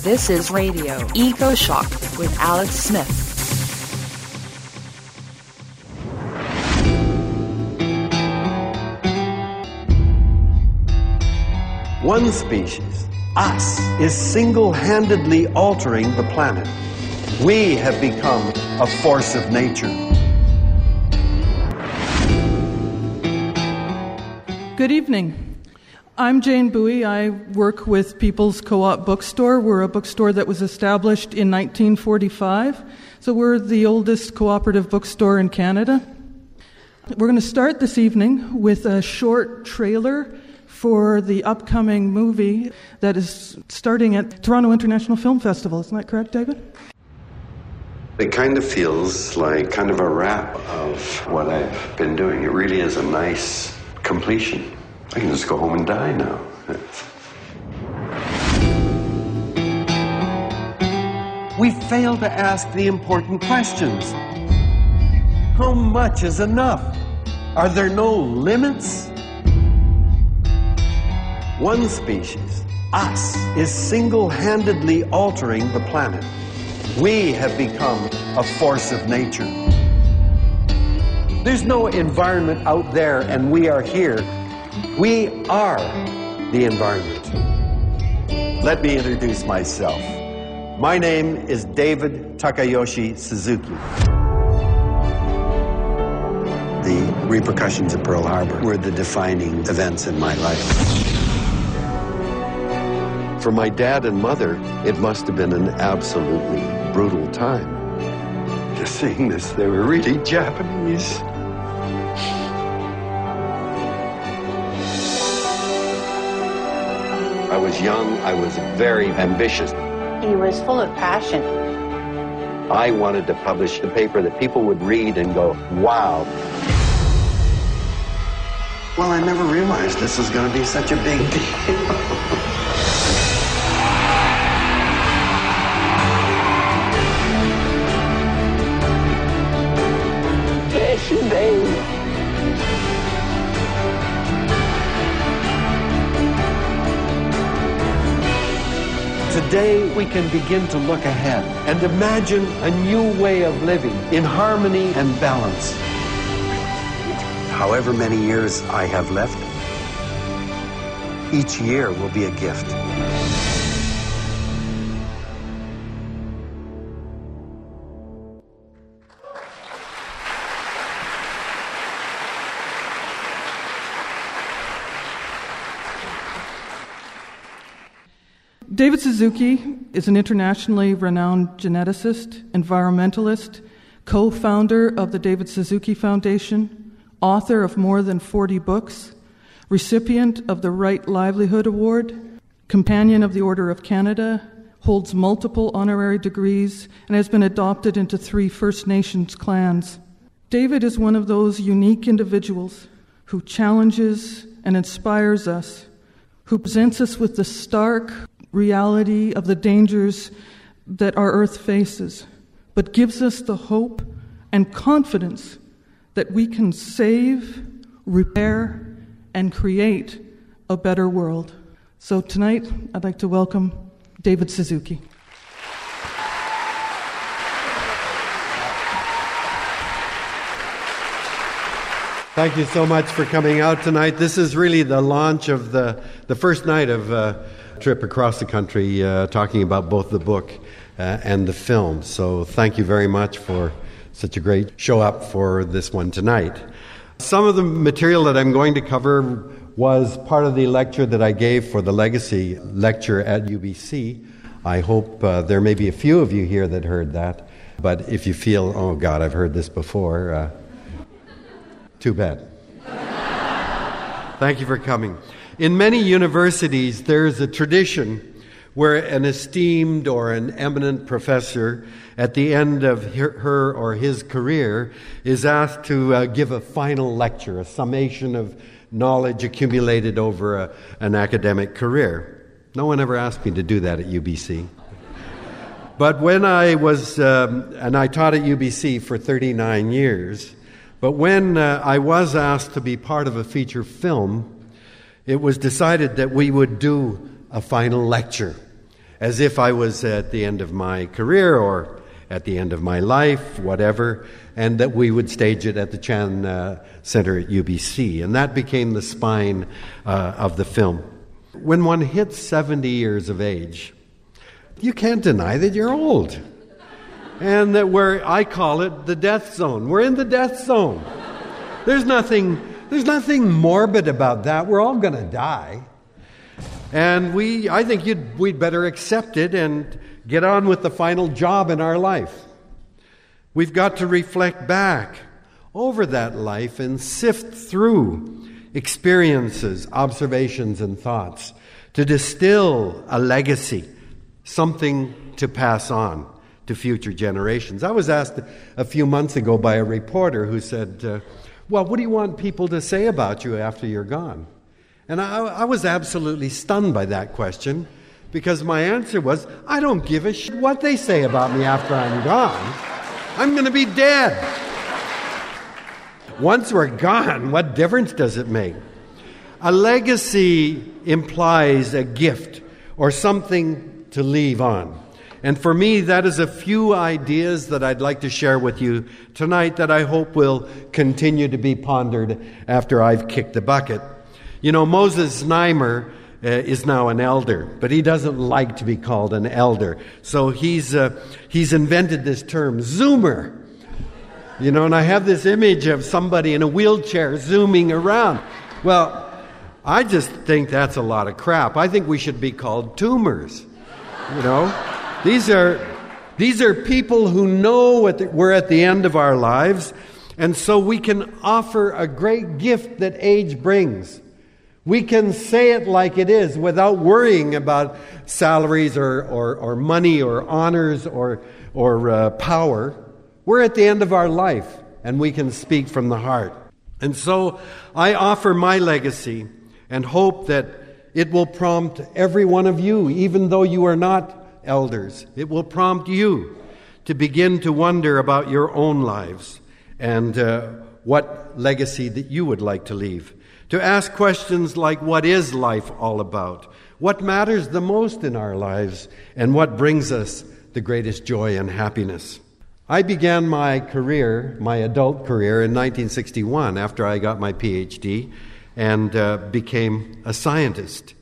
This is Radio Eco Shock with Alex Smith. One species, us, is single-handedly altering the planet. We have become a force of nature. Good evening. I'm Jane Bowie. I work with People's Co-op Bookstore. We're a bookstore that was established in 1945. So we're the oldest cooperative bookstore in Canada. We're going to start this evening with a short trailer for the upcoming movie that is starting at Toronto International Film Festival. Isn't that correct, David? It kind of feels like kind of a wrap of what I've been doing. It really is a nice completion. I can just go home and die now. We fail to ask the important questions. How much is enough? Are there no limits? One species, us, is single-handedly altering the planet. We have become a force of nature. There's no environment out there and we are here. We are the environment. Let me introduce myself. My name is David Takayoshi Suzuki. The repercussions of Pearl Harbor were the defining events in my life. For my dad and mother, it must have been an absolutely brutal time. Just seeing this, they were really Japanese. I was young, I was very ambitious. He was full of passion. I wanted to publish a paper that people would read and go, wow. Well, I never realized this was going to be such a big deal. Today, we can begin to look ahead and imagine a new way of living in harmony and balance. However many years I have left, each year will be a gift. David Suzuki is an internationally renowned geneticist, environmentalist, co-founder of the David Suzuki Foundation, author of more than 40 books, recipient of the Right Livelihood Award, companion of the Order of Canada, holds multiple honorary degrees, and has been adopted into 3 First Nations clans. David is one of those unique individuals who challenges and inspires us, who presents us with the stark reality of the dangers that our earth faces, but gives us the hope and confidence that we can save, repair, and create a better world. So tonight, I'd like to welcome David Suzuki. Thank you so much for coming out tonight. This is really the launch of the first night of a trip across the country talking about both the book and the film. So thank you very much for such a great show up for this one tonight. Some of the material that I'm going to cover was part of the lecture that I gave for the Legacy lecture at UBC. I hope there may be a few of you here that heard that. But if you feel, oh God, I've heard this before, too bad. Thank you for coming. In many universities, there's a tradition where an esteemed or an eminent professor at the end of her or his career is asked to give a final lecture, a summation of knowledge accumulated over an academic career. No one ever asked me to do that at UBC. But when I was, and I taught at UBC for 39 years, but when I was asked to be part of a feature film, it was decided that we would do a final lecture. as if I was at the end of my career or at the end of my life, whatever, and that we would stage it at the Chan Center at UBC. And that became the spine of the film. When one hits 70 years of age, you can't deny that you're old. And that I call it the death zone. We're in the death zone. There's nothing morbid about that. We're all going to die. And I think we'd better accept it and get on with the final job in our life. We've got to reflect back over that life and sift through experiences, observations, and thoughts to distill a legacy, something to pass on to future generations. I was asked a few months ago by a reporter who said, well, what do you want people to say about you after you're gone? And I was absolutely stunned by that question, because my answer was, I don't give a shit what they say about me after I'm gone. I'm going to be dead. Once we're gone, what difference does it make? A legacy implies a gift or something to leave on. And for me, that is a few ideas that I'd like to share with you tonight that I hope will continue to be pondered after I've kicked the bucket. You know, Moses Znaimer is now an elder, but he doesn't like to be called an elder. So he's invented this term, Zoomer. You know, and I have this image of somebody in a wheelchair zooming around. Well, I just think that's a lot of crap. I think we should be called tumors. You know, these are people who know we're at the end of our lives, and so we can offer a great gift that age brings. We can say it like it is without worrying about salaries or money or honors or power. We're at the end of our life, and we can speak from the heart. And so I offer my legacy and hope that it will prompt every one of you, even though you are not elders. It will prompt you to begin to wonder about your own lives and what legacy that you would like to leave. To ask questions like, what is life all about? What matters the most in our lives? And what brings us the greatest joy and happiness? I began my career, my adult career, in 1961 after I got my PhD and became a scientist.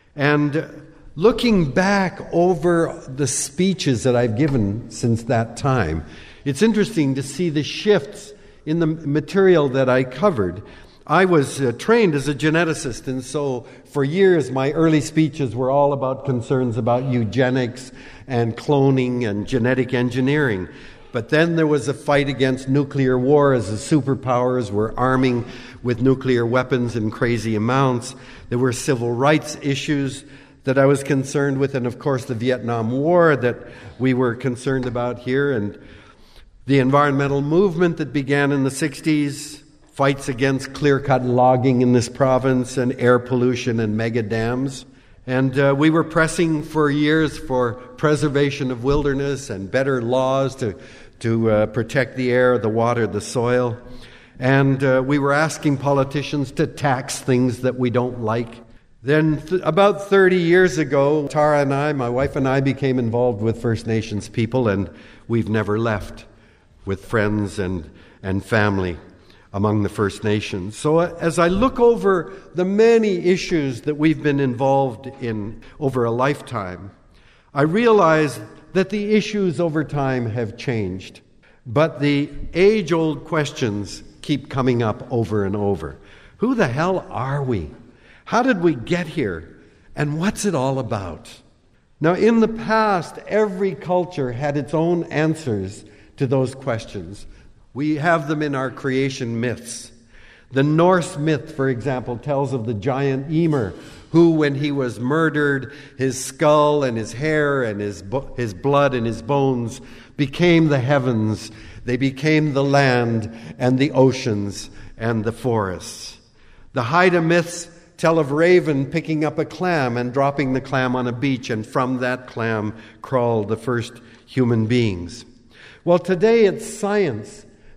And looking back over the speeches that I've given since that time, it's interesting to see the shifts in the material that I covered. I was trained as a geneticist, and so for years my early speeches were all about concerns about eugenics and cloning and genetic engineering. But then there was a fight against nuclear war as the superpowers were arming with nuclear weapons in crazy amounts. There were civil rights issues that I was concerned with, and of course the Vietnam War that we were concerned about here, and the environmental movement that began in the 60s, fights against clear-cut logging in this province and air pollution and mega dams. And we were pressing for years for preservation of wilderness and better laws to protect the air, the water, the soil. And we were asking politicians to tax things that we don't like. Then about 30 years ago, Tara and I, my wife and I, became involved with First Nations people, and we've never left with friends and family among the First Nations. So as I look over the many issues that we've been involved in over a lifetime, I realize that the issues over time have changed, but the age-old questions keep coming up over and over. Who the hell are we? How did we get here? And what's it all about? Now, in the past, every culture had its own answers to those questions. We have them in our creation myths. The Norse myth, for example, tells of the giant Ymir, who, when he was murdered, his skull and his hair and his blood and his bones became the heavens. They became the land and the oceans and the forests. The Haida myths tell of Raven picking up a clam and dropping the clam on a beach, and from that clam crawled the first human beings. Well, today it's science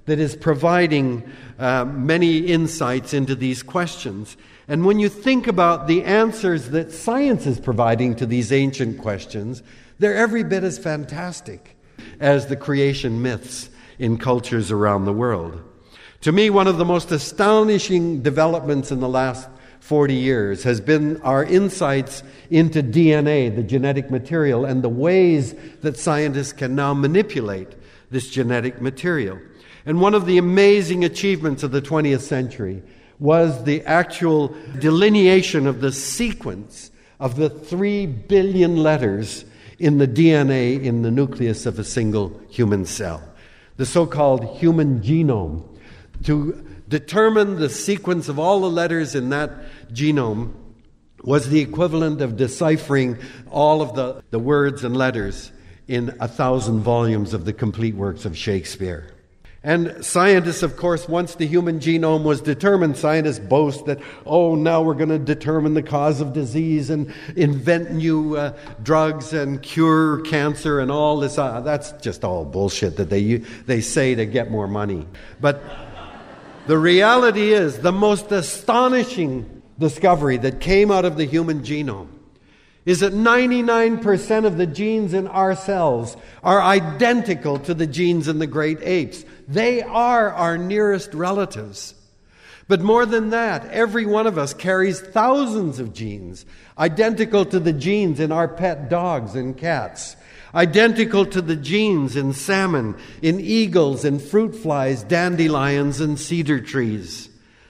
that is providing many insights into these questions. And when you think about the answers that science is providing to these ancient questions, they're every bit as fantastic as the creation myths in cultures around the world. To me, one of the most astonishing developments in the last 40 years has been our insights into DNA, the genetic material, and the ways that scientists can now manipulate this genetic material. And one of the amazing achievements of the 20th century was the actual delineation of the sequence of the 3 billion letters in the DNA in the nucleus of a single human cell, the so-called human genome. To determine the sequence of all the letters in that genome was the equivalent of deciphering all of the words and letters in 1,000 volumes of the complete works of Shakespeare. And scientists, of course, once the human genome was determined, scientists boast that, now we're going to determine the cause of disease and invent new drugs and cure cancer and all this. That's just all bullshit that they say to get more money. But the reality is, the most astonishing discovery that came out of the human genome is that 99% of the genes in our cells are identical to the genes in the great apes. They are our nearest relatives. But more than that, every one of us carries thousands of genes, identical to the genes in our pet dogs and cats, identical to the genes in salmon, in eagles, in fruit flies, dandelions, and cedar trees.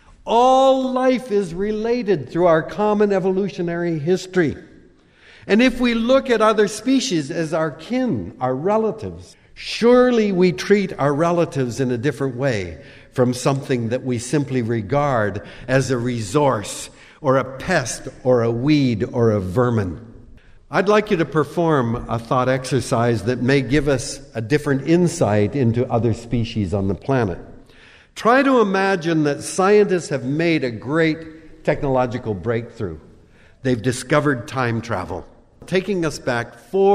All life is related through our common evolutionary history. And if we look at other species as our kin, our relatives, surely we treat our relatives in a different way from something that we simply regard as a resource or a pest or a weed or a vermin. I'd like you to perform a thought exercise that may give us a different insight into other species on the planet. Try to imagine that scientists have made a great technological breakthrough. They've discovered time travel, taking us back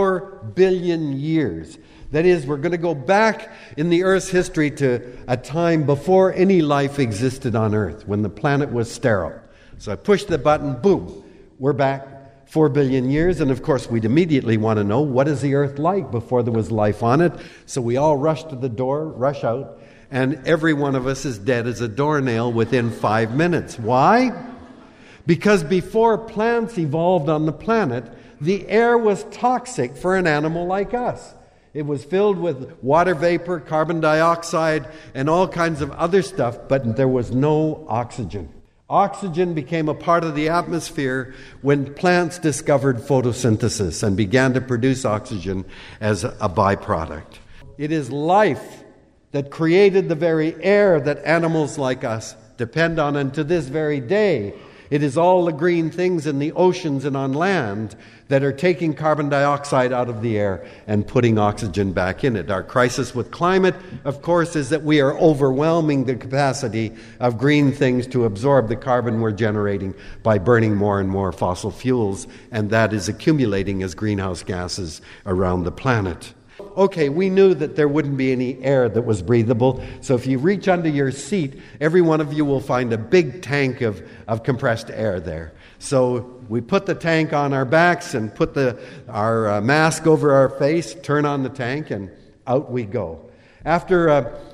4 billion years. That is, we're going to go back in the Earth's history to a time before any life existed on Earth, when the planet was sterile. So I push the button, boom, we're back 4 billion years. And of course, we'd immediately want to know, what is the Earth like before there was life on it? So we all rush to the door, rush out, and every one of us is dead as a doornail within 5 minutes. Why? Because before plants evolved on the planet, the air was toxic for an animal like us. It was filled with water vapor, carbon dioxide, and all kinds of other stuff, but there was no oxygen. Oxygen became a part of the atmosphere when plants discovered photosynthesis and began to produce oxygen as a byproduct. It is life that created the very air that animals like us depend on, and to this very day, it is all the green things in the oceans and on land that are taking carbon dioxide out of the air and putting oxygen back in it. Our crisis with climate, of course, is that we are overwhelming the capacity of green things to absorb the carbon we're generating by burning more and more fossil fuels, and that is accumulating as greenhouse gases around the planet. Okay, we knew that there wouldn't be any air that was breathable, so if you reach under your seat, every one of you will find a big tank of compressed air there. So we put the tank on our backs and put our mask over our face, turn on the tank, and out we go. After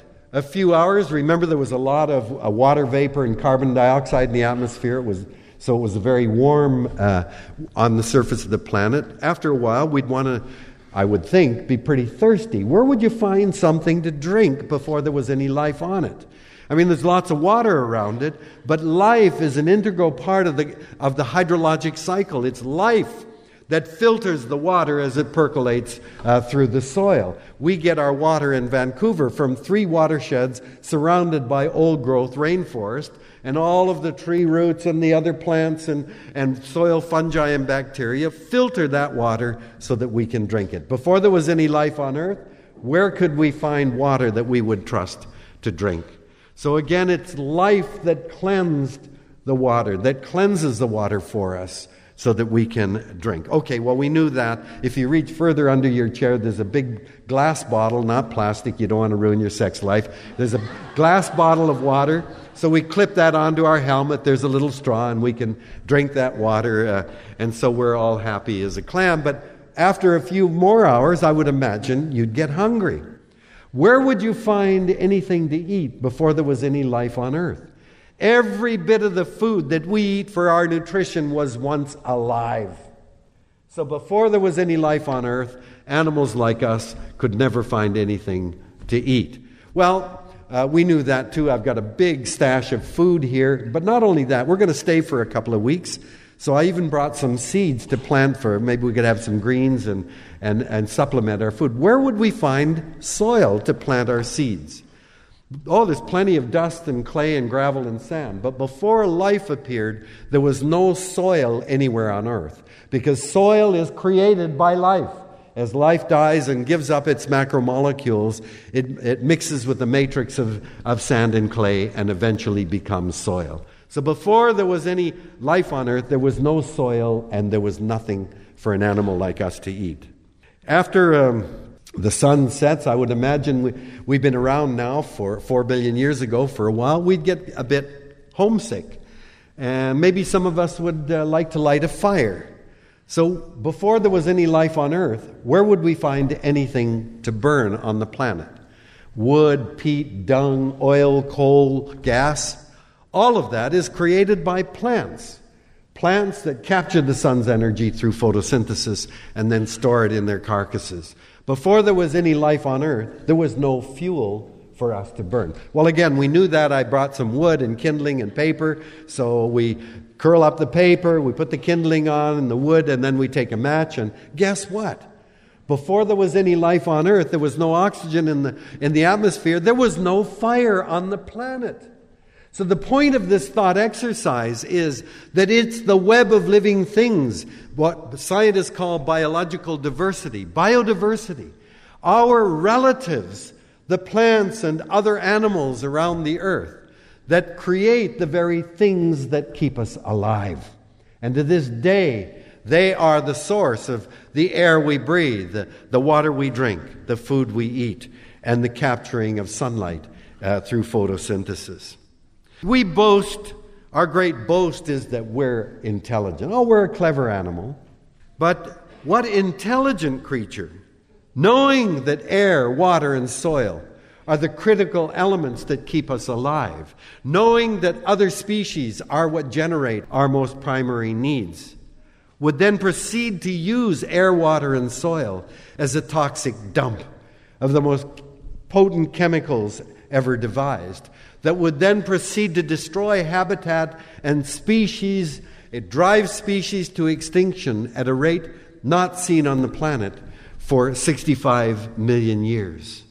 a few hours, remember there was a lot of water vapor and carbon dioxide in the atmosphere. It was very warm on the surface of the planet. After a while, we'd want to, I would think, be pretty thirsty. Where would you find something to drink before there was any life on it? I mean, there's lots of water around it, but life is an integral part of the hydrologic cycle. It's life that filters the water as it percolates through the soil. We get our water in Vancouver from 3 watersheds surrounded by old-growth rainforest, and all of the tree roots and the other plants and soil fungi and bacteria filter that water so that we can drink it. Before there was any life on Earth, where could we find water that we would trust to drink? So again, it's life that cleansed the water, that cleanses the water for us, so that we can drink. Okay, well, we knew that. If you reach further under your chair, there's a big glass bottle, not plastic. You don't want to ruin your sex life. There's a glass bottle of water. So we clip that onto our helmet. There's a little straw, and we can drink that water. And so we're all happy as a clam. But after a few more hours, I would imagine you'd get hungry. Where would you find anything to eat before there was any life on earth? Every bit of the food that we eat for our nutrition was once alive. So before there was any life on earth, animals like us could never find anything to eat. Well, we knew that too. I've got a big stash of food here. But not only that, we're going to stay for a couple of weeks. So I even brought some seeds to plant for, maybe we could have some greens and supplement our food. Where would we find soil to plant our seeds? Oh, there's plenty of dust and clay and gravel and sand. But before life appeared, there was no soil anywhere on earth. Because soil is created by life. As life dies and gives up its macromolecules, it mixes with the matrix of sand and clay and eventually becomes soil. So before there was any life on earth, there was no soil and there was nothing for an animal like us to eat. After the sun sets, I would imagine we've been around now for 4 billion years ago for a while. We'd get a bit homesick. And maybe some of us would like to light a fire. So before there was any life on earth, where would we find anything to burn on the planet? Wood, peat, dung, oil, coal, gas. All of that is created by plants. Plants that capture the sun's energy through photosynthesis and then store it in their carcasses. Before there was any life on earth, there was no fuel for us to burn. Well, again, we knew that. I brought some wood and kindling and paper. So we curl up the paper, we put the kindling on and the wood, and then we take a match. And guess what? Before there was any life on earth, there was no oxygen in the atmosphere. There was no fire on the planet. So the point of this thought exercise is that it's the web of living things, what scientists call biological diversity, biodiversity. Our relatives, the plants and other animals around the earth, that create the very things that keep us alive. And to this day, they are the source of the air we breathe, the water we drink, the food we eat, and the capturing of sunlight through photosynthesis. We boast, our great boast is that we're intelligent. Oh, we're a clever animal. But what intelligent creature, knowing that air, water, and soil are the critical elements that keep us alive, knowing that other species are what generate our most primary needs, would then proceed to use air, water, and soil as a toxic dump of the most potent chemicals ever devised, that would then proceed to destroy habitat and species. It drives species to extinction at a rate not seen on the planet for 65 million years.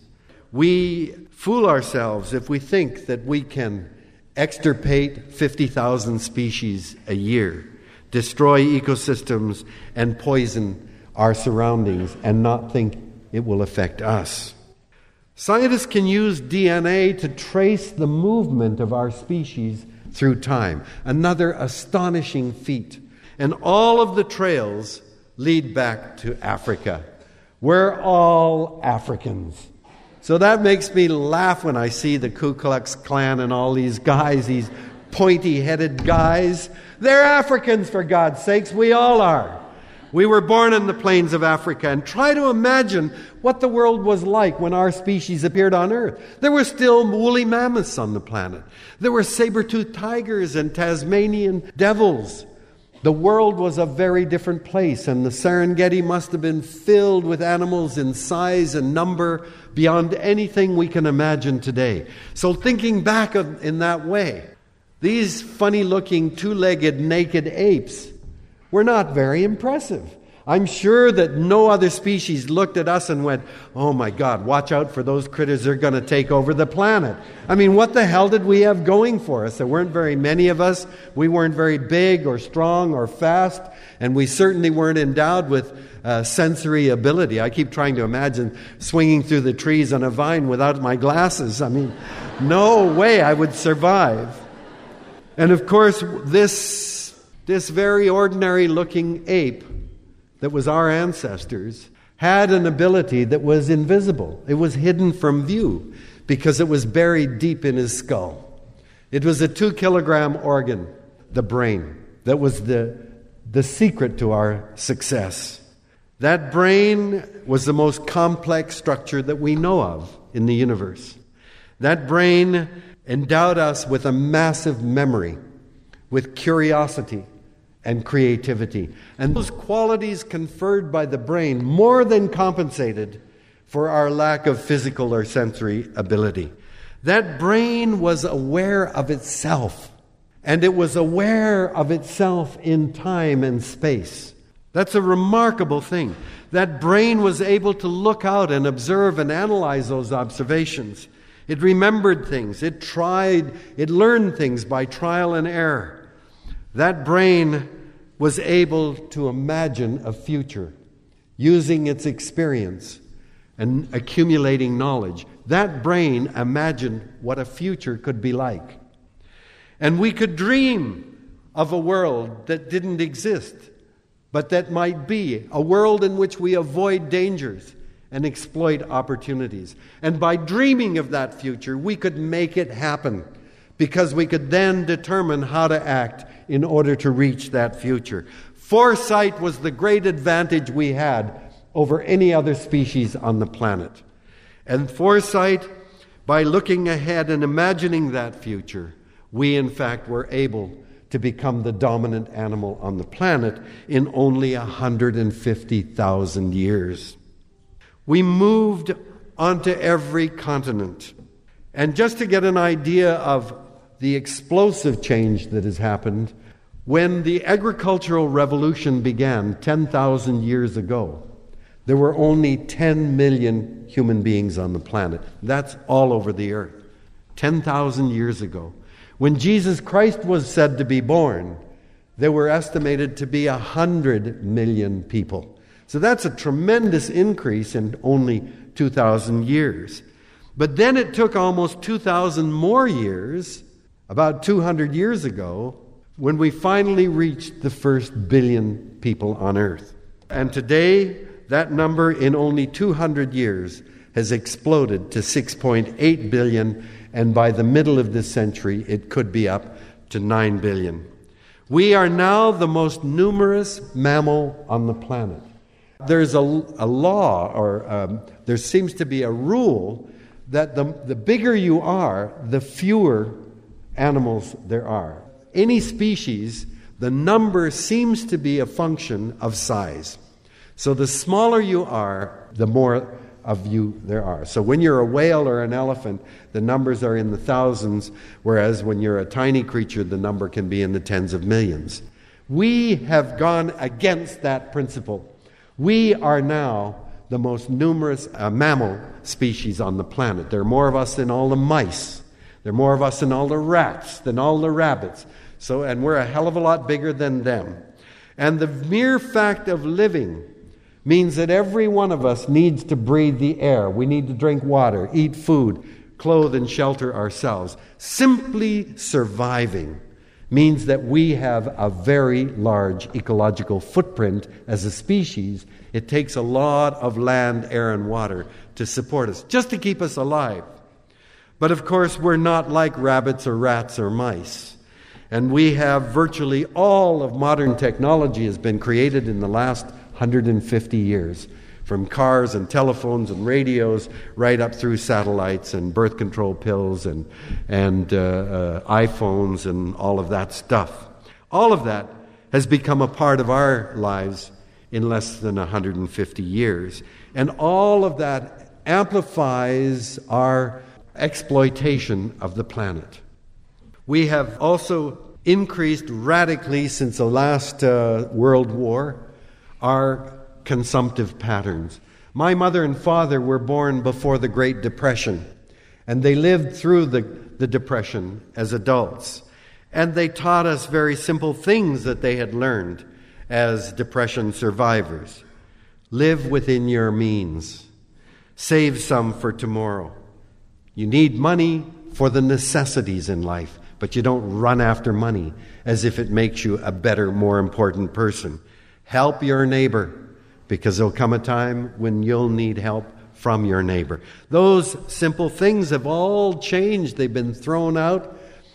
We fool ourselves if we think that we can extirpate 50,000 species a year, destroy ecosystems, and poison our surroundings and not think it will affect us. Scientists can use DNA to trace the movement of our species through time. Another astonishing feat. And all of the trails lead back to Africa. We're all Africans. So that makes me laugh when I see the Ku Klux Klan and all these guys, these pointy-headed guys. They're Africans, for God's sakes. We all are. We were born in the plains of Africa. And try to imagine what the world was like when our species appeared on Earth. There were still woolly mammoths on the planet. There were saber-toothed tigers and Tasmanian devils. The world was a very different place, and the Serengeti must have been filled with animals in size and number beyond anything we can imagine today. So thinking back in that way, these funny-looking, two-legged, naked apes were not very impressive. I'm sure that no other species looked at us and went, "Oh my God, watch out for those critters, they're going to take over the planet." I mean, what the hell did we have going for us? There weren't very many of us. We weren't very big or strong or fast, and we certainly weren't endowed with sensory ability. I keep trying to imagine swinging through the trees on a vine without my glasses. I mean, no way I would survive. And of course, this This very ordinary-looking ape that was our ancestors had an ability that was invisible. It was hidden from view because it was buried deep in his skull. It was a 2-kilogram organ, the brain, that was the secret to our success. That brain was the most complex structure that we know of in the universe. That brain endowed us with a massive memory, with curiosity and creativity. And those qualities conferred by the brain more than compensated for our lack of physical or sensory ability. That brain was aware of itself, and it was aware of itself in time and space. That's a remarkable thing. That brain was able to look out and observe and analyze those observations. It remembered things. It learned things by trial and error. That brain was able to imagine a future using its experience and accumulating knowledge. That brain imagined what a future could be like. And we could dream of a world that didn't exist, but that might be a world in which we avoid dangers and exploit opportunities. And by dreaming of that future, we could make it happen, because we could then determine how to act in order to reach that future. Foresight was the great advantage we had over any other species on the planet. And foresight, by looking ahead and imagining that future, we in fact were able to become the dominant animal on the planet in only 150,000 years. We moved onto every continent. And just to get an idea of the explosive change that has happened, when the agricultural revolution began 10,000 years ago, there were only 10 million human beings on the planet. That's all over the earth. 10,000 years ago. When Jesus Christ was said to be born, there were estimated to be 100 million people. So that's a tremendous increase in only 2,000 years. But then it took almost 2,000 more years, about 200 years ago, when we finally reached the first billion people on earth. And today, that number in only 200 years has exploded to 6.8 billion, and by the middle of this century, it could be up to 9 billion. We are now the most numerous mammal on the planet. There's a law, or there seems to be a rule, that the bigger you are, the fewer animals there are. Any species, the number seems to be a function of size. So the smaller you are, the more of you there are. So when you're a whale or an elephant, the numbers are in the thousands, whereas when you're a tiny creature, the number can be in the tens of millions. We have gone against that principle. We are now the most numerous mammal species on the planet. There are more of us than all the mice. There are more of us than all the rats, than all the rabbits. And we're a hell of a lot bigger than them. And the mere fact of living means that every one of us needs to breathe the air. We need to drink water, eat food, clothe and shelter ourselves. Simply surviving means that we have a very large ecological footprint as a species. It takes a lot of land, air, and water to support us, just to keep us alive. But of course, we're not like rabbits or rats or mice. And we have virtually all of modern technology has been created in the last 150 years, from cars and telephones and radios right up through satellites and birth control pills and iPhones and all of that stuff. All of that has become a part of our lives in less than 150 years. And all of that amplifies our exploitation of the planet. We have also increased radically since the last World War our consumptive patterns. My mother and father were born before the Great Depression, and they lived through the Depression as adults. And they taught us very simple things that they had learned as Depression survivors. Live within your means. Save some for tomorrow. You need money for the necessities in life, but you don't run after money as if it makes you a better, more important person. Help your neighbor, because there'll come a time when you'll need help from your neighbor. Those simple things have all changed. They've been thrown out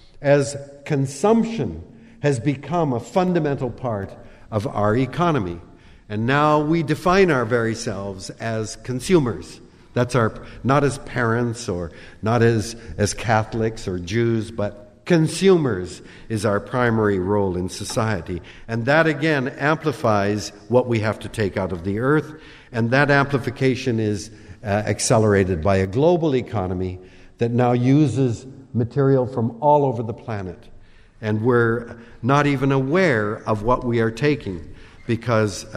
as consumption has become a fundamental part of our economy. And now we define our very selves as consumers. That's not as parents or not as Catholics or Jews, but consumers is our primary role in society. And that again amplifies what we have to take out of the earth. And that amplification is accelerated by a global economy that now uses material from all over the planet. And we're not even aware of what we are taking because,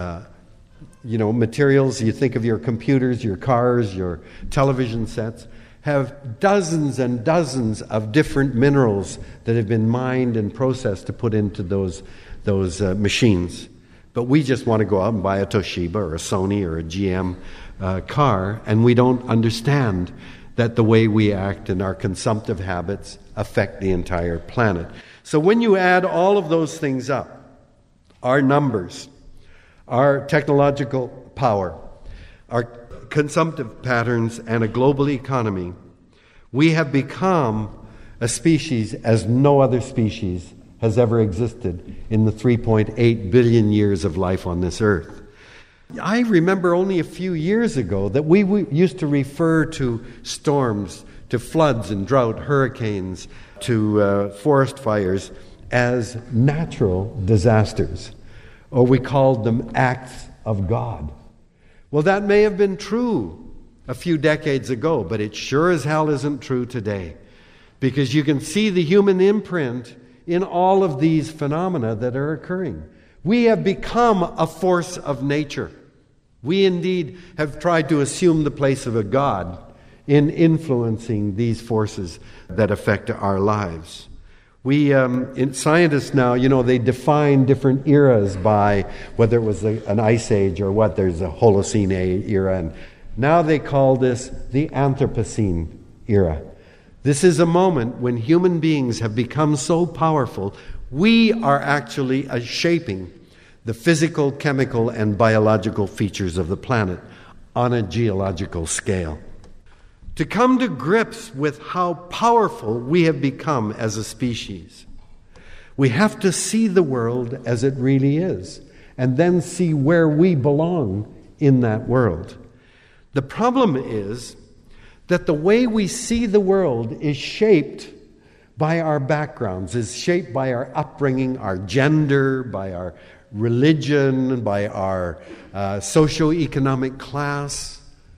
materials, you think of your computers, your cars, your television sets, have dozens and dozens of different minerals that have been mined and processed to put into those machines. But we just want to go out and buy a Toshiba or a Sony or a GM car, and we don't understand that the way we act and our consumptive habits affect the entire planet. So when you add all of those things up, our numbers, our technological power, our consumptive patterns, and a global economy, we have become a species as no other species has ever existed in the 3.8 billion years of life on this earth. I remember only a few years ago that we used to refer to storms, to floods and drought, hurricanes, to forest fires as natural disasters, or we called them acts of God. Well, that may have been true a few decades ago, but it sure as hell isn't true today, because you can see the human imprint in all of these phenomena that are occurring. We have become a force of nature. We indeed have tried to assume the place of a God in influencing these forces that affect our lives. Scientists now, they define different eras by whether it was an ice age or what. There's a Holocene era, and now they call this the Anthropocene era. This is a moment when human beings have become so powerful, we are actually shaping the physical, chemical, and biological features of the planet on a geological scale. To come to grips with how powerful we have become as a species, we have to see the world as it really is, and then see where we belong in that world. The problem is that the way we see the world is shaped by our backgrounds, is shaped by our upbringing, our gender, by our religion, by our socioeconomic class.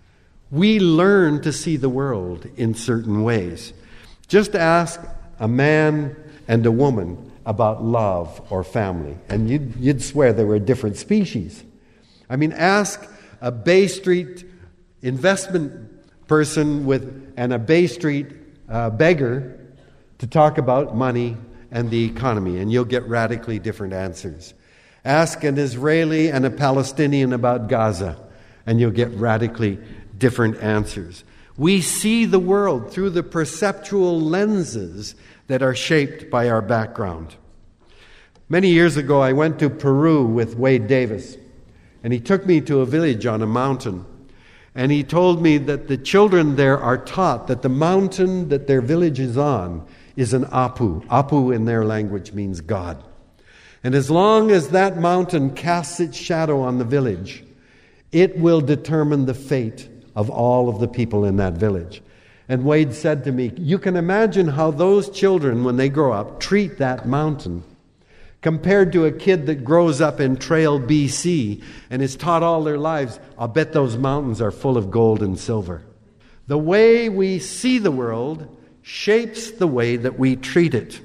We learn to see the world in certain ways. Just ask a man and a woman about love or family, and you'd swear they were a different species. I mean, ask a Bay Street investment person and a Bay Street beggar to talk about money and the economy, and you'll get radically different answers. Ask an Israeli and a Palestinian about Gaza, and you'll get radically different answers. We see the world through the perceptual lenses that are shaped by our background. Many years ago, I went to Peru with Wade Davis, and he took me to a village on a mountain. And he told me that the children there are taught that the mountain that their village is on is an Apu. Apu in their language means God. And as long as that mountain casts its shadow on the village, it will determine the fate of all of the people in that village. And Wade said to me, you can imagine how those children, when they grow up, treat that mountain compared to a kid that grows up in Trail, BC, and is taught all their lives, I'll bet those mountains are full of gold and silver. The way we see the world shapes the way that we treat it.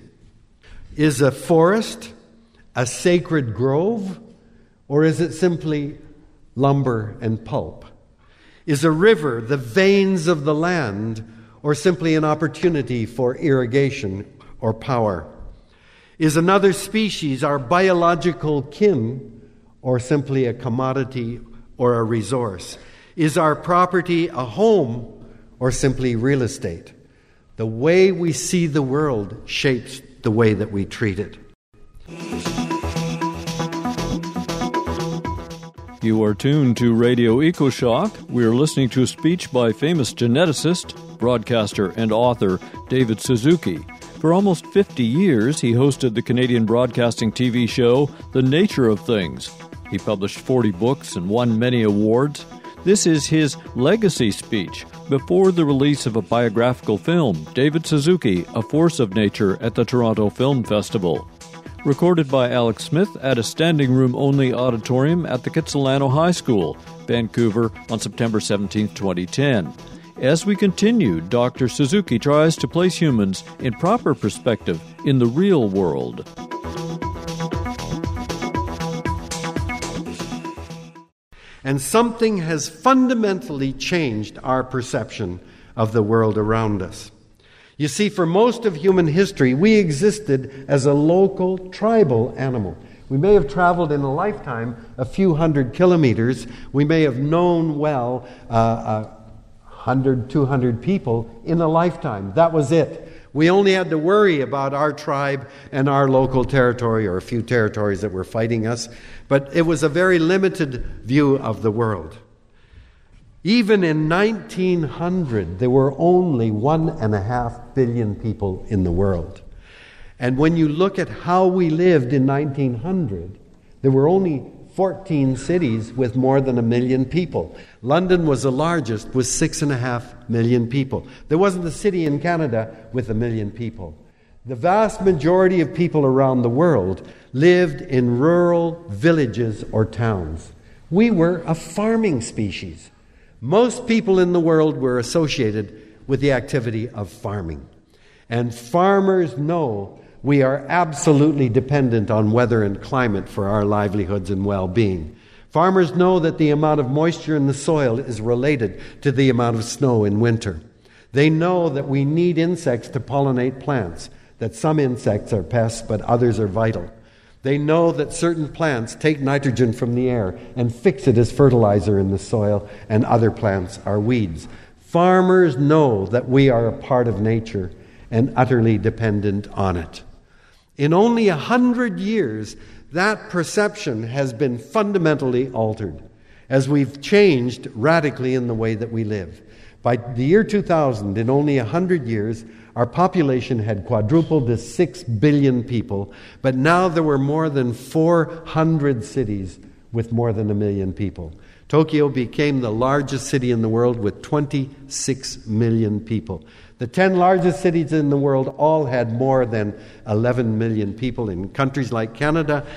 Is a forest a sacred grove, or is it simply lumber and pulp? Is a river the veins of the land, or simply an opportunity for irrigation or power? Is another species our biological kin, or simply a commodity or a resource? Is our property a home, or simply real estate? The way we see the world shapes the way that we treat it. You are tuned to Radio EcoShock. We are listening to a speech by famous geneticist, broadcaster, and author David Suzuki. For almost 50 years, he hosted the Canadian broadcasting TV show The Nature of Things. He published 40 books and won many awards. This is his legacy speech before the release of a biographical film, David Suzuki, A Force of Nature, at the Toronto Film Festival. Recorded by Alex Smith at a standing-room-only auditorium at the Kitsilano High School, Vancouver, on September 17, 2010. As we continue, Dr. Suzuki tries to place humans in proper perspective in the real world. And something has fundamentally changed our perception of the world around us. You see, for most of human history, we existed as a local, tribal animal. We may have traveled in a lifetime a few hundred kilometers. We may have known well 100, 200 people in a lifetime. That was it. We only had to worry about our tribe and our local territory, or a few territories that were fighting us. But it was a very limited view of the world. Even in 1900, there were only 1.5 billion people in the world. And when you look at how we lived in 1900, there were only 14 cities with more than 1 million people. London was the largest with 6.5 million people. There wasn't a city in Canada with 1 million people. The vast majority of people around the world lived in rural villages or towns. We were a farming species. Most people in the world were associated with the activity of farming. And farmers know we are absolutely dependent on weather and climate for our livelihoods and well-being. Farmers know that the amount of moisture in the soil is related to the amount of snow in winter. They know that we need insects to pollinate plants, that some insects are pests but others are vital. They know that certain plants take nitrogen from the air and fix it as fertilizer in the soil, and other plants are weeds. Farmers know that we are a part of nature and utterly dependent on it. In only 100 years, that perception has been fundamentally altered as we've changed radically in the way that we live. By the year 2000, in only 100 years, our population had quadrupled to 6 billion people, but now there were more than 400 cities with more than 1 million people. Tokyo became the largest city in the world with 26 million people. The 10 largest cities in the world all had more than 11 million people. In countries like Canada,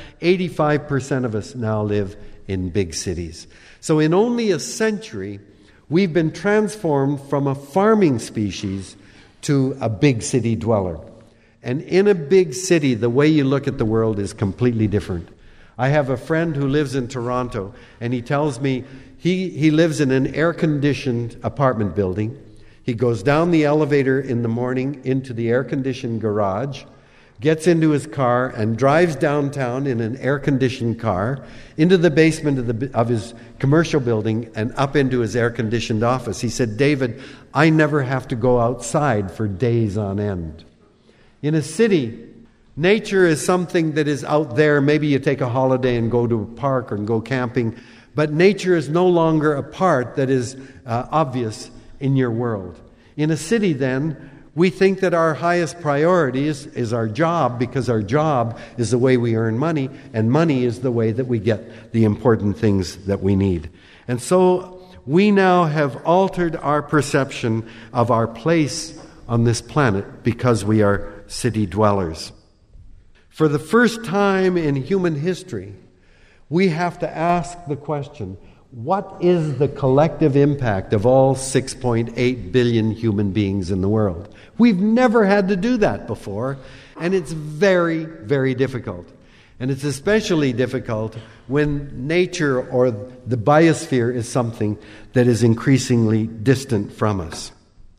85% of us now live in big cities. So in only a century, we've been transformed from a farming species to a big city dweller. And in a big city, the way you look at the world is completely different. I have a friend who lives in Toronto, and he tells me he lives in an air-conditioned apartment building. He goes down the elevator in the morning into the air-conditioned garage, gets into his car, and drives downtown in an air-conditioned car into the basement of his commercial building and up into his air-conditioned office. He said, "David, I never have to go outside for days on end." In a city, nature is something that is out there. Maybe you take a holiday and go to a park or go camping, but nature is no longer a part that is obvious in your world. In a city, then, we think that our highest priority is our job, because our job is the way we earn money, and money is the way that we get the important things that we need. And so we now have altered our perception of our place on this planet because we are city dwellers. For the first time in human history, we have to ask the question, what is the collective impact of all 6.8 billion human beings in the world? We've never had to do that before, and it's very, very difficult. And it's especially difficult when nature or the biosphere is something that is increasingly distant from us.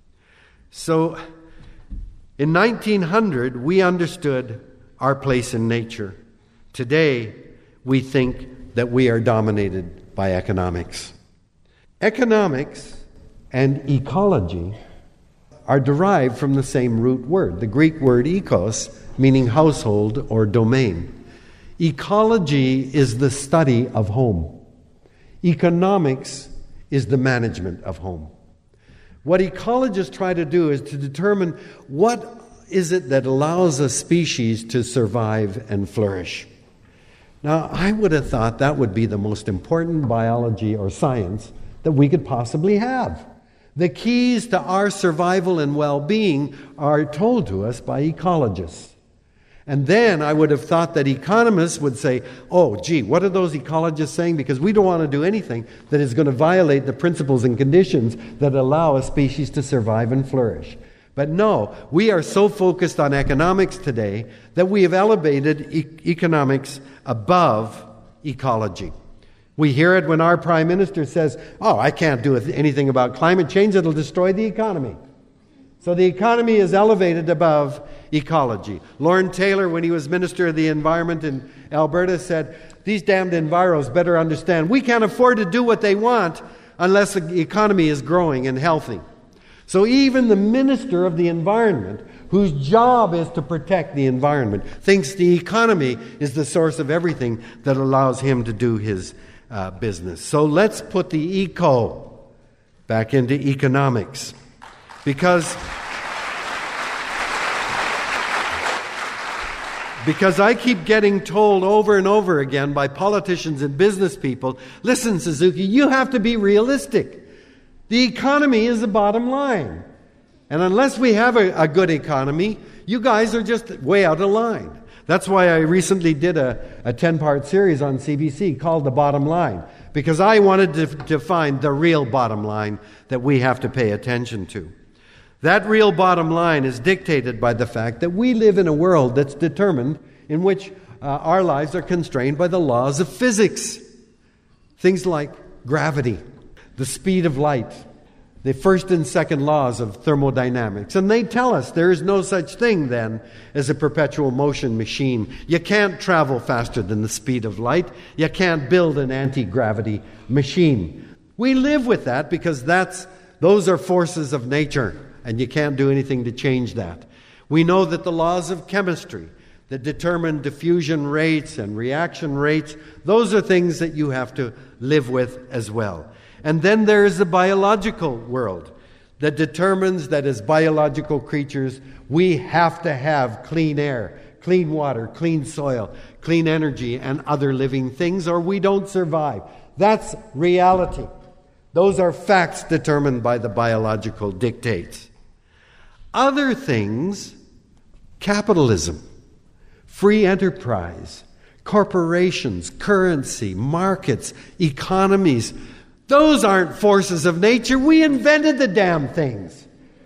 So, in 1900, we understood our place in nature. Today, we think that we are dominated by economics. Economics and ecology are derived from the same root word, the Greek word ekos, meaning household or domain. Ecology is the study of home. Economics is the management of home. What ecologists try to do is to determine what is it that allows a species to survive and flourish. Now, I would have thought that would be the most important biology or science that we could possibly have. The keys to our survival and well-being are told to us by ecologists. And then I would have thought that economists would say, oh, gee, what are those ecologists saying? Because we don't want to do anything that is going to violate the principles and conditions that allow a species to survive and flourish. But no, we are so focused on economics today that we have elevated economics above ecology. We hear it when our Prime Minister says, oh, I can't do anything about climate change, it'll destroy the economy. So the economy is elevated above ecology. Lorne Taylor, when he was Minister of the Environment in Alberta, said, these damned enviros better understand we can't afford to do what they want unless the economy is growing and healthy. So even the Minister of the Environment, whose job is to protect the environment, thinks the economy is the source of everything that allows him to do his business. So let's put the eco back into economics. Because I keep getting told over and over again by politicians and business people, listen, Suzuki, you have to be realistic. The economy is the bottom line. And unless we have a good economy, you guys are just way out of line. That's why I recently did a 10-part series on CBC called The Bottom Line, because I wanted to find the real bottom line that we have to pay attention to. That real bottom line is dictated by the fact that we live in a world that's determined in which our lives are constrained by the laws of physics. Things like gravity, the speed of light, the first and second laws of thermodynamics. And they tell us there is no such thing then as a perpetual motion machine. You can't travel faster than the speed of light. You can't build an anti-gravity machine. We live with that because those are forces of nature. And you can't do anything to change that. We know that the laws of chemistry that determine diffusion rates and reaction rates, those are things that you have to live with as well. And then there is the biological world that determines that as biological creatures, we have to have clean air, clean water, clean soil, clean energy, and other living things, or we don't survive. That's reality. Those are facts determined by the biological dictates. Other things, capitalism, free enterprise, corporations, currency, markets, economies, those aren't forces of nature. We invented the damn things.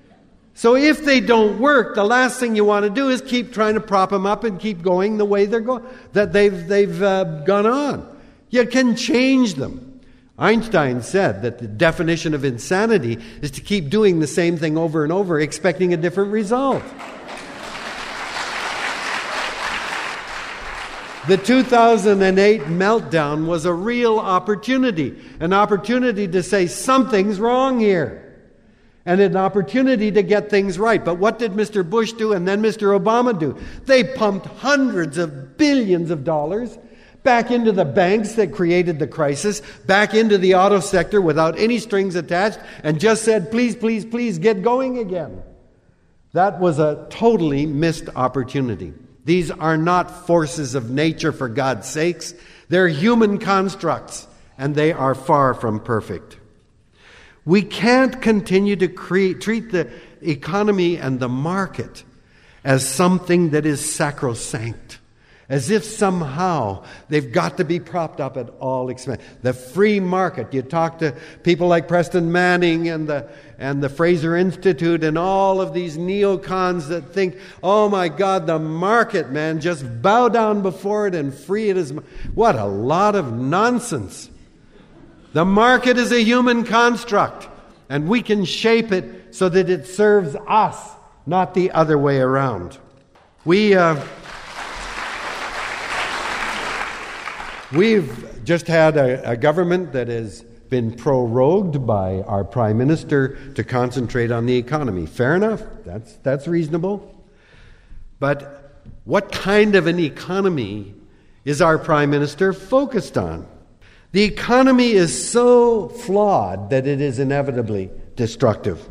So if they don't work, the last thing you want to do is keep trying to prop them up and keep going the way they're going, that they've gone on. You can change them. Einstein said that the definition of insanity is to keep doing the same thing over and over, expecting a different result. The 2008 meltdown was a real opportunity, an opportunity to say something's wrong here, and an opportunity to get things right. But what did Mr. Bush do and then Mr. Obama do? They pumped hundreds of billions of dollars back into the banks that created the crisis, back into the auto sector without any strings attached, and just said, please, please, please, get going again. That was a totally missed opportunity. These are not forces of nature, for God's sakes. They're human constructs, and they are far from perfect. We can't continue to treat the economy and the market as something that is sacrosanct, as if somehow they've got to be propped up at all expense. The free market, you talk to people like Preston Manning and the Fraser Institute and all of these neocons that think, oh my God, the market, man, just bow down before it and free it as... What a lot of nonsense. The market is a human construct, and we can shape it so that it serves us, not the other way around. We've just had a government that has been prorogued by our Prime Minister to concentrate on the economy. Fair enough. That's reasonable. But what kind of an economy is our Prime Minister focused on? The economy is so flawed that it is inevitably destructive.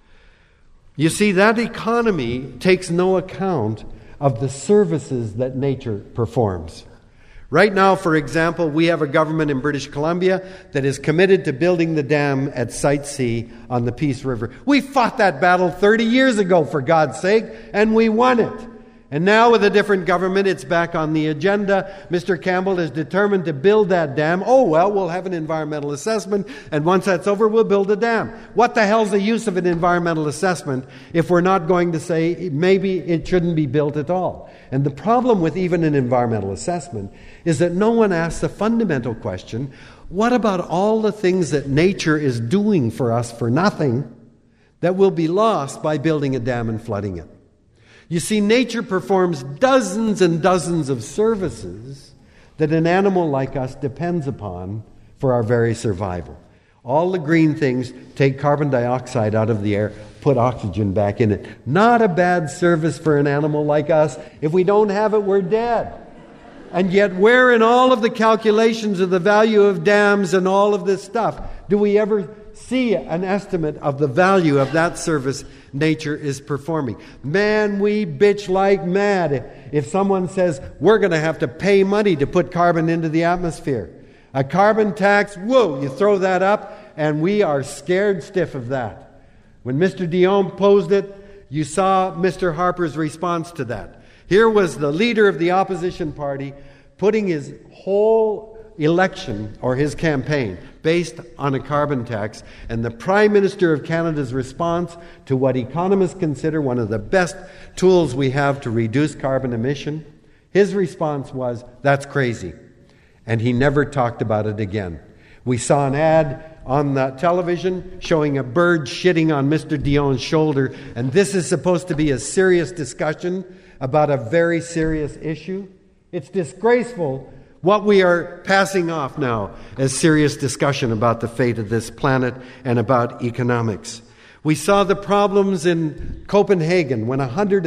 You see, that economy takes no account of the services that nature performs. Right now, for example, we have a government in British Columbia that is committed to building the dam at Site C on the Peace River. We fought that battle 30 years ago, for God's sake, and we won it. And now with a different government, it's back on the agenda. Mr. Campbell is determined to build that dam. Oh, well, we'll have an environmental assessment, and once that's over, we'll build a dam. What the hell's the use of an environmental assessment if we're not going to say maybe it shouldn't be built at all? And the problem with even an environmental assessment is that no one asks the fundamental question, what about all the things that nature is doing for us for nothing that will be lost by building a dam and flooding it? You see, nature performs dozens and dozens of services that an animal like us depends upon for our very survival. All the green things take carbon dioxide out of the air, put oxygen back in it. Not a bad service for an animal like us. If we don't have it, we're dead. And yet, where in all of the calculations of the value of dams and all of this stuff do we ever see an estimate of the value of that service nature is performing? Man, we bitch like mad if someone says we're going to have to pay money to put carbon into the atmosphere. A carbon tax, whoa, you throw that up, and we are scared stiff of that. When Mr. Dion posed it, you saw Mr. Harper's response to that. Here was the leader of the opposition party putting his whole election or his campaign based on a carbon tax, and the Prime Minister of Canada's response to what economists consider one of the best tools we have to reduce carbon emission, his response was, that's crazy. And he never talked about it again. We saw an ad on the television showing a bird shitting on Mr. Dion's shoulder, and this is supposed to be a serious discussion about a very serious issue. It's disgraceful what we are passing off now as serious discussion about the fate of this planet and about economics. We saw the problems in Copenhagen when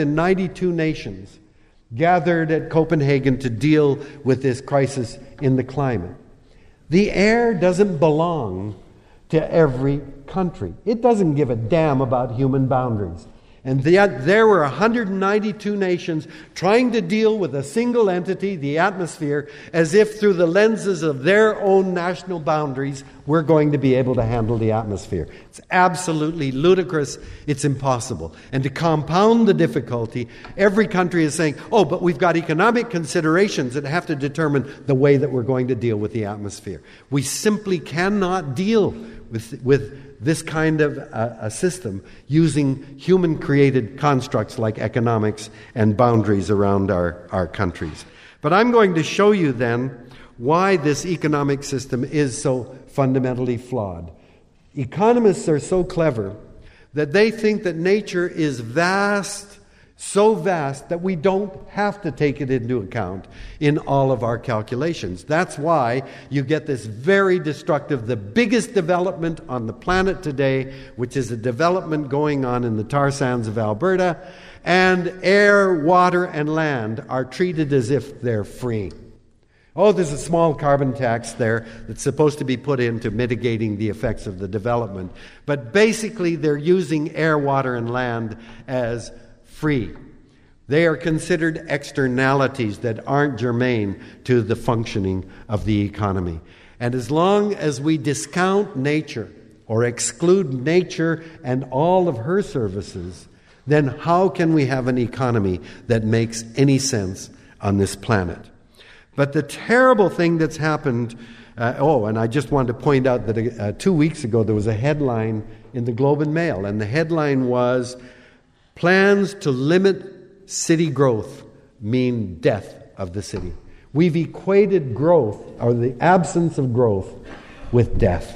192 nations gathered at Copenhagen to deal with this crisis in the climate. The air doesn't belong to every country. It doesn't give a damn about human boundaries. And yet there were 192 nations trying to deal with a single entity, the atmosphere, as if through the lenses of their own national boundaries, we're going to be able to handle the atmosphere. It's absolutely ludicrous. It's impossible. And to compound the difficulty, every country is saying, oh, but we've got economic considerations that have to determine the way that we're going to deal with the atmosphere. We simply cannot deal with this kind of a system using human-created constructs like economics and boundaries around our countries. But I'm going to show you then why this economic system is so fundamentally flawed. Economists are so clever that they think that nature is vast, so vast that we don't have to take it into account in all of our calculations. That's why you get this very destructive, the biggest development on the planet today, which is a development going on in the tar sands of Alberta, and air, water, and land are treated as if they're free. Oh, there's a small carbon tax there that's supposed to be put into mitigating the effects of the development. But basically, they're using air, water, and land as free. They are considered externalities that aren't germane to the functioning of the economy. And as long as we discount nature or exclude nature and all of her services, then how can we have an economy that makes any sense on this planet? But the terrible thing that's happened, and I just wanted to point out that 2 weeks ago there was a headline in the Globe and Mail, and the headline was, "Plans to limit city growth mean death of the city." We've equated growth, or the absence of growth, with death.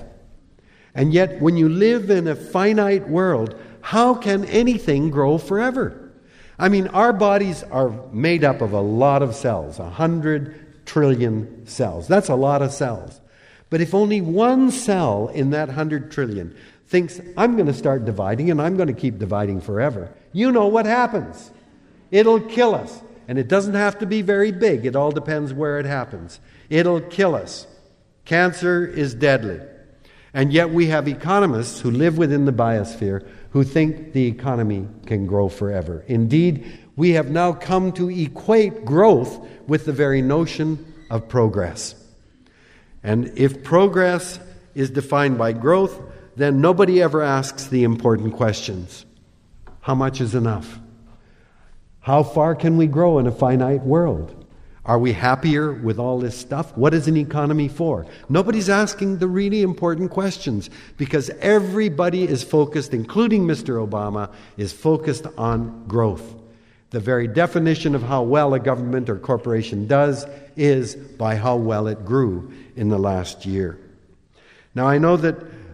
And yet, when you live in a finite world, how can anything grow forever? I mean, our bodies are made up of a lot of cells, 100 trillion cells. That's a lot of cells. But if only one cell in that 100 trillion thinks, I'm going to start dividing and I'm going to keep dividing forever, you know what happens. It'll kill us. And it doesn't have to be very big. It all depends where it happens. It'll kill us. Cancer is deadly. And yet we have economists who live within the biosphere who think the economy can grow forever. Indeed, we have now come to equate growth with the very notion of progress. And if progress is defined by growth, then nobody ever asks the important questions. How much is enough? How far can we grow in a finite world? Are we happier with all this stuff? What is an economy for? Nobody's asking the really important questions because everybody is focused, including Mr. Obama, is focused on growth. The very definition of how well a government or corporation does is by how well it grew in the last year. Now, I know that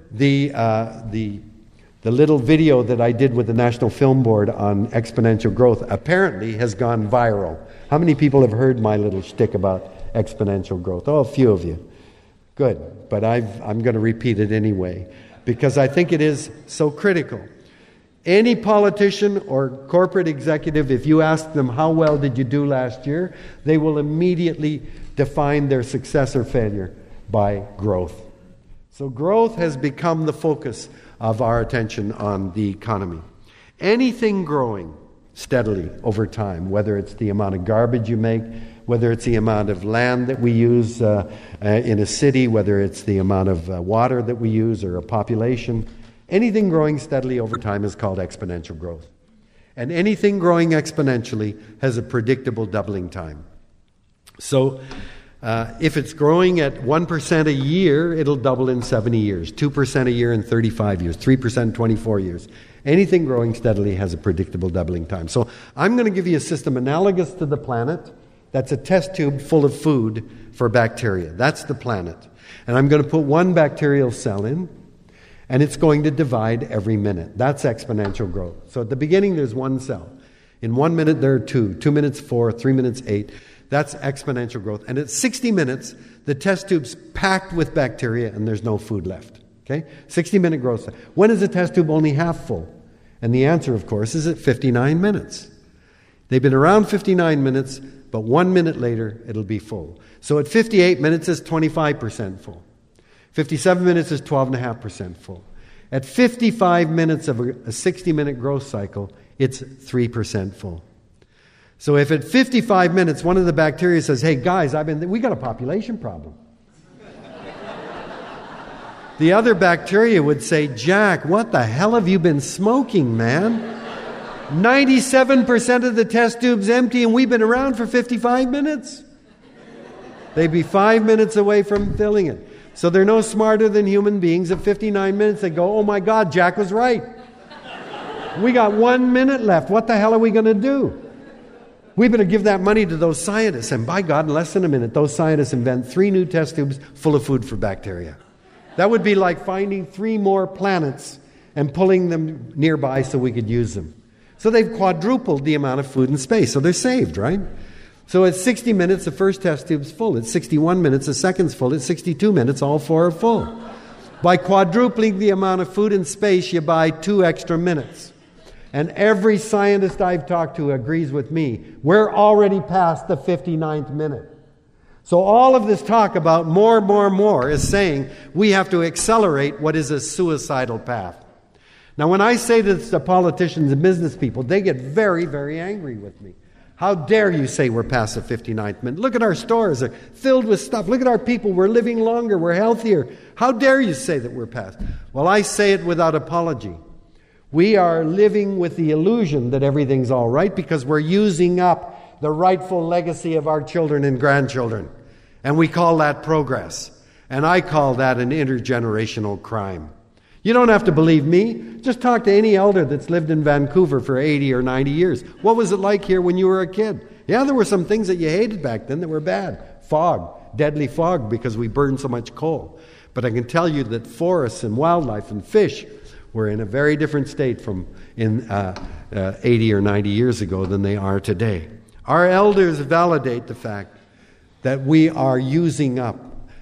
the little video that I did with the National Film Board on exponential growth apparently has gone viral. How many people have heard my little shtick about exponential growth? Oh, a few of you. Good. But I'm going to repeat it anyway because I think it is so critical. Any politician or corporate executive, if you ask them how well did you do last year, they will immediately define their success or failure by growth. So growth has become the focus of our attention on the economy. Anything growing steadily over time, whether it's the amount of garbage you make, whether it's the amount of land that we use in a city, whether it's the amount of water that we use or a population, anything growing steadily over time is called exponential growth. And anything growing exponentially has a predictable doubling time. So if it's growing at 1% a year, it'll double in 70 years, 2% a year in 35 years, 3% in 24 years. Anything growing steadily has a predictable doubling time. So I'm going to give you a system analogous to the planet. That's a test tube full of food for bacteria. That's the planet. And I'm going to put one bacterial cell in, and it's going to divide every minute. That's exponential growth. So at the beginning, there's one cell. In 1 minute, there are 2. 2 minutes, 4. 3 minutes, 8. That's exponential growth. And at 60 minutes, the test tube's packed with bacteria and there's no food left. Okay? 60-minute growth. When is the test tube only half full? And the answer, of course, is at 59 minutes. They've been around 59 minutes, but 1 minute later, it'll be full. So at 58 minutes, it's 25% full. 57 minutes is 12.5% full. At 55 minutes of a 60-minute growth cycle, it's 3% full. So if at 55 minutes, one of the bacteria says, hey guys, we got a population problem. The other bacteria would say, Jack, what the hell have you been smoking, man? 97% of the test tube's empty and we've been around for 55 minutes. They'd be 5 minutes away from filling it. So they're no smarter than human beings. At 59 minutes, they go, oh my God, Jack was right. We got 1 minute left. What the hell are we going to do? We better give that money to those scientists. And by God, in less than a minute, those scientists invent 3 new test tubes full of food for bacteria. That would be like finding 3 more planets and pulling them nearby so we could use them. So they've quadrupled the amount of food in space. So they're saved, right? So at 60 minutes, the first test tube's full. At 61 minutes, the second's full. At 62 minutes, all 4 are full. By quadrupling the amount of food in space, you buy 2 extra minutes. And every scientist I've talked to agrees with me. We're already past the 59th minute. So all of this talk about more is saying we have to accelerate what is a suicidal path. Now, when I say this to politicians and business people, they get very, very angry with me. How dare you say we're past the 59th minute? Look at our stores. They're filled with stuff. Look at our people. We're living longer. We're healthier. How dare you say that we're past? Well, I say it without apology. We are living with the illusion that everything's all right because we're using up the rightful legacy of our children and grandchildren. And we call that progress. And I call that an intergenerational crime. You don't have to believe me. Just talk to any elder that's lived in Vancouver for 80 or 90 years. What was it like here when you were a kid? Yeah, there were some things that you hated back then that were bad. Fog, deadly fog because we burned so much coal. But I can tell you that forests and wildlife and fish were in a very different state from 80 or 90 years ago than they are today. Our elders validate the fact that we are using up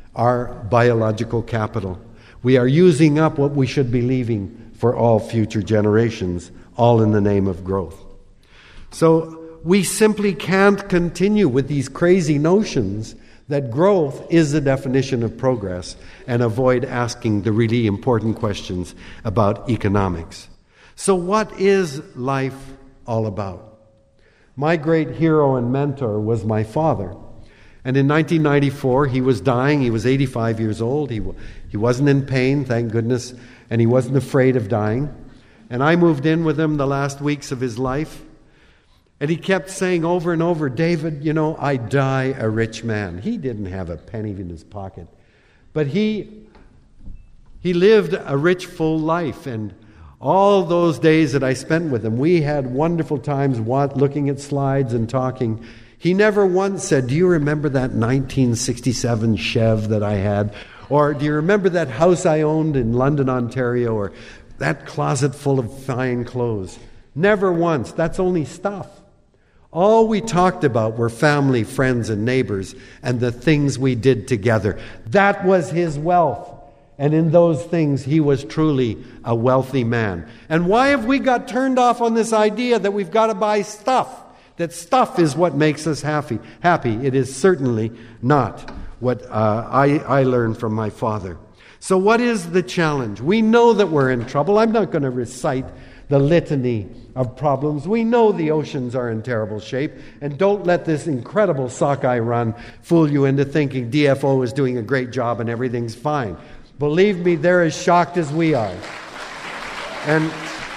our biological capital. We are using up what we should be leaving for all future generations, all in the name of growth. So we simply can't continue with these crazy notions that growth is the definition of progress and avoid asking the really important questions about economics. So what is life all about? My great hero and mentor was my father. And in 1994, he was dying. He was 85 years old. He wasn't in pain, thank goodness, and he wasn't afraid of dying. And I moved in with him the last weeks of his life. And he kept saying over and over, David, you know, I die a rich man. He didn't have a penny in his pocket. But he lived a rich, full life. And all those days that I spent with him, we had wonderful times looking at slides and talking. He never once said, do you remember that 1967 Chev that I had? Or do you remember that house I owned in London, Ontario? Or that closet full of fine clothes? Never once. That's only stuff. All we talked about were family, friends, and neighbors, and the things we did together. That was his wealth. And in those things, he was truly a wealthy man. And why have we got turned off on this idea that we've got to buy stuff? That stuff is what makes us happy. It is certainly not what I learned from my father. So what is the challenge? We know that we're in trouble. I'm not going to recite the litany of problems. We know the oceans are in terrible shape, and don't let this incredible sockeye run fool you into thinking DFO is doing a great job and everything's fine. Believe me, they're as shocked as we are. And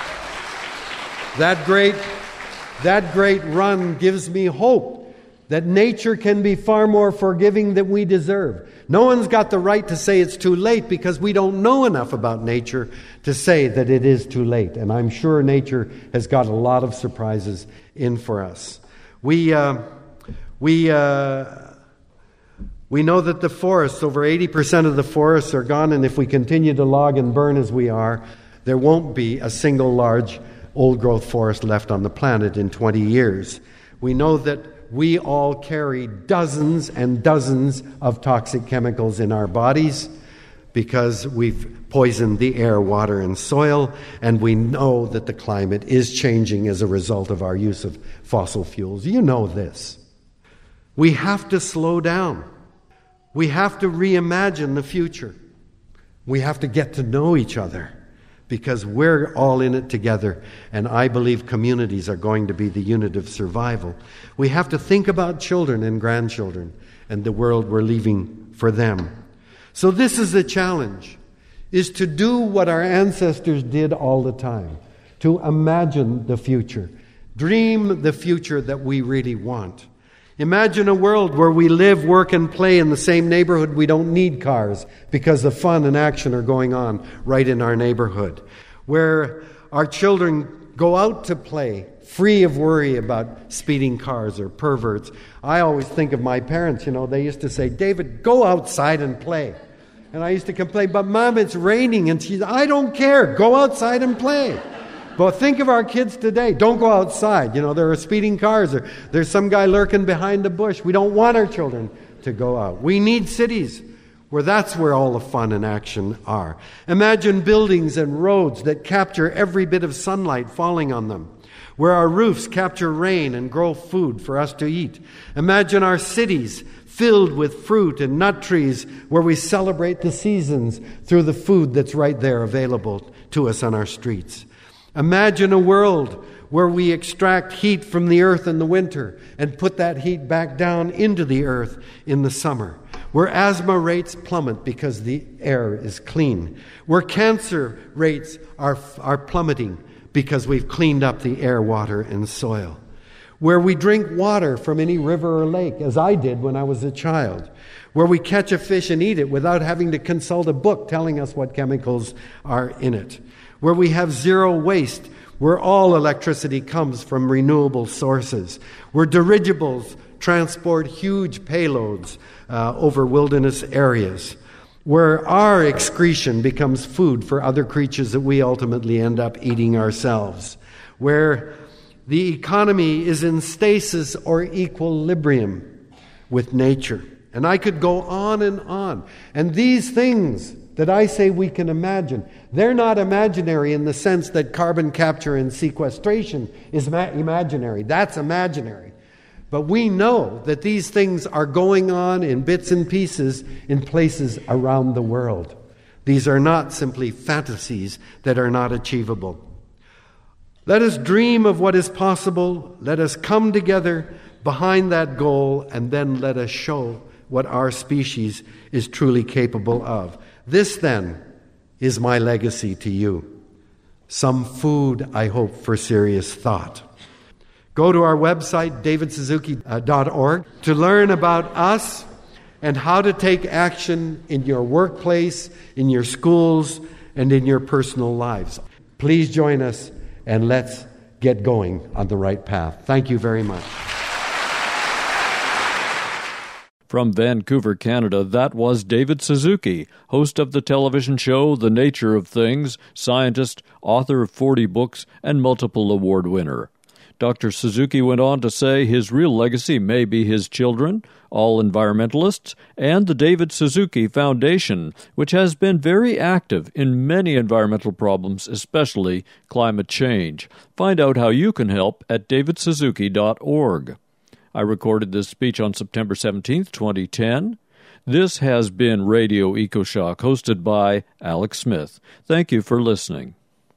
that great run gives me hope that nature can be far more forgiving than we deserve. No one's got the right to say it's too late because we don't know enough about nature to say that it is too late. And I'm sure nature has got a lot of surprises in for us. We know that the forests, over 80% of the forests are gone, and if we continue to log and burn as we are, there won't be a single large old-growth forest left on the planet in 20 years. We know that we all carry dozens and dozens of toxic chemicals in our bodies because we've poisoned the air, water, and soil, and we know that the climate is changing as a result of our use of fossil fuels. You know this. We have to slow down. We have to reimagine the future. We have to get to know each other because we're all in it together, and I believe communities are going to be the unit of survival. We have to think about children and grandchildren and the world we're leaving for them. So this is the challenge, is to do what our ancestors did all the time, to imagine the future, dream the future that we really want. Imagine a world where we live, work, and play in the same neighborhood. We don't need cars because the fun and action are going on right in our neighborhood. Where our children go out to play, free of worry about speeding cars or perverts. I always think of my parents, they used to say, David, go outside and play. And I used to complain, but Mom, it's raining. And she's, I don't care, go outside and play. But think of our kids today. Don't go outside. There are speeding cars or there's some guy lurking behind a bush. We don't want our children to go out. We need cities where that's where all the fun and action are. Imagine buildings and roads that capture every bit of sunlight falling on them, where our roofs capture rain and grow food for us to eat. Imagine our cities filled with fruit and nut trees where we celebrate the seasons through the food that's right there available to us on our streets. Imagine a world where we extract heat from the earth in the winter and put that heat back down into the earth in the summer, where asthma rates plummet because the air is clean, where cancer rates are plummeting because we've cleaned up the air, water, and soil, where we drink water from any river or lake, as I did when I was a child, where we catch a fish and eat it without having to consult a book telling us what chemicals are in it, where we have zero waste, where all electricity comes from renewable sources, where dirigibles transport huge payloads over wilderness areas, where our excretion becomes food for other creatures that we ultimately end up eating ourselves, where the economy is in stasis or equilibrium with nature, And I could go on and on. And these things that I say we can imagine, they're not imaginary in the sense that carbon capture and sequestration is imaginary. That's imaginary. But we know that these things are going on in bits and pieces in places around the world. These are not simply fantasies that are not achievable. Let us dream of what is possible. Let us come together behind that goal, and then let us show what our species is truly capable of. This, then, is my legacy to you. Some food, I hope, for serious thought. Go to our website, davidsuzuki.org, to learn about us and how to take action in your workplace, in your schools, and in your personal lives. Please join us, and let's get going on the right path. Thank you very much. From Vancouver, Canada, that was David Suzuki, host of the television show The Nature of Things, scientist, author of 40 books, and multiple award winner. Dr. Suzuki went on to say his real legacy may be his children, all environmentalists, and the David Suzuki Foundation, which has been very active in many environmental problems, especially climate change. Find out how you can help at davidsuzuki.org. I recorded this speech on September 17th, 2010. This has been Radio EcoShock, hosted by Alex Smith. Thank you for listening.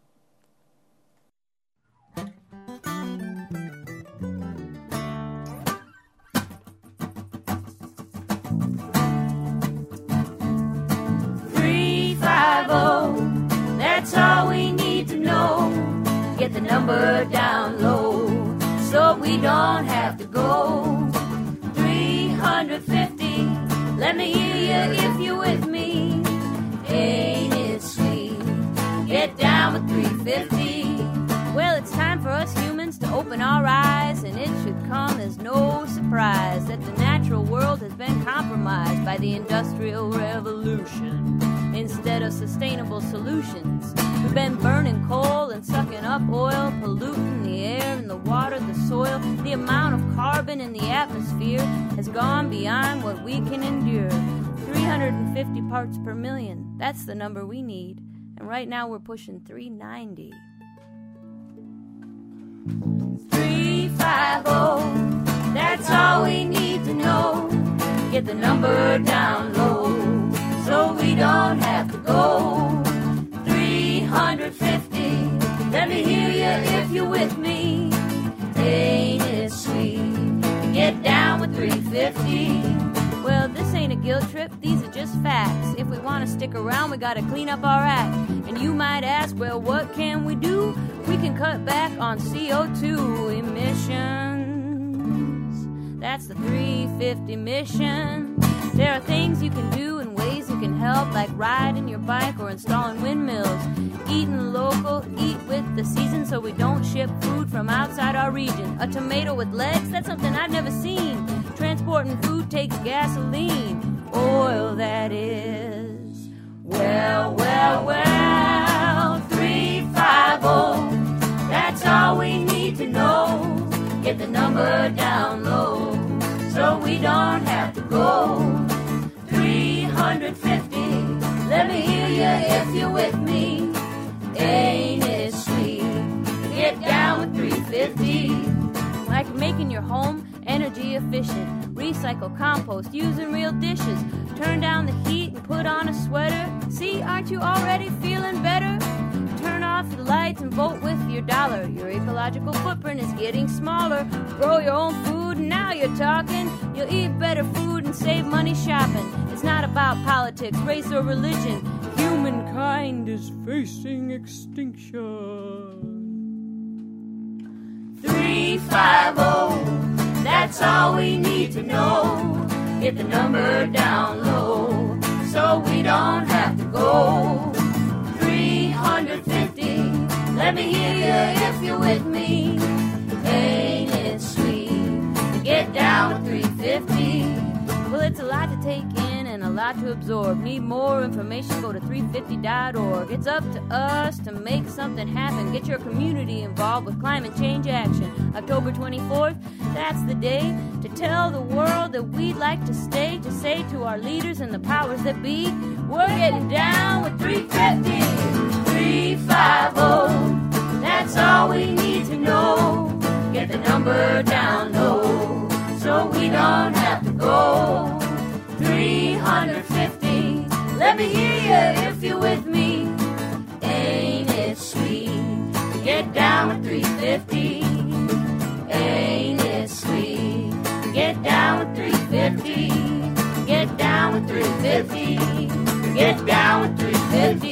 That's all we need to know. Get the number down low so we don't have to go. 350, let me hear you if you're with me. Ain't it sweet? Get down with 350. Well, it's time for us humans to open our eyes, and it should come as no surprise that the natural world has been compromised by the Industrial Revolution. Instead of sustainable solutions, we've been burning coal and sucking up oil, polluting the air and the water, the soil. The amount of carbon in the atmosphere has gone beyond what we can endure. 350 parts per million, that's the number we need. And right now we're pushing 390. 350, that's all we need to know. Get the number down low so we don't have to go. 350, let me hear you if you're with me. Ain't it sweet? Get down with 350. Well, this ain't a guilt trip, these are just facts. If we want to stick around, we gotta clean up our act. And you might ask, well, what can we do? We can cut back on CO2 emissions. That's the 350 mission. There are things you can do and ways you can help, like riding your bike or installing windmills. Eating local, eat with the season so we don't ship food from outside our region. A tomato with legs, that's something I've never seen. Transporting food takes gasoline, oil that is. Well, 350, that's all we need to know. Get the number down low so we don't have to go. 350, let me hear you if you're with me. Ain't it sweet? Get down with 350. Like making your home energy efficient. Recycle, compost, using real dishes. Turn down the heat and put on a sweater. See, aren't you already feeling better? Turn off the lights and vote with your dollar. Your ecological footprint is getting smaller. Grow your own food and now you're talking. You'll eat better food and save money shopping. It's not about politics, race, or religion. Humankind is facing extinction. 350, that's all we need to know. Get the number down low so we don't have to go. 350, let me hear you if you're with me. Ain't it sweet to get down with 350? Well, it's It's a lot to take in and a lot to absorb. Need more information, go to 350.org. It's up to us to make something happen. Get your community involved with climate change action. October 24th, that's the day to tell the world that we'd like to stay, to say to our leaders and the powers that be, we're getting down with 350, 350. That's all we need to know. Get the number down low, so we don't have to go. 350, let me hear you if you're with me. Ain't it sweet to get down with 350? Ain't it sweet to get down with 350? Get down with 350. Get down with 350.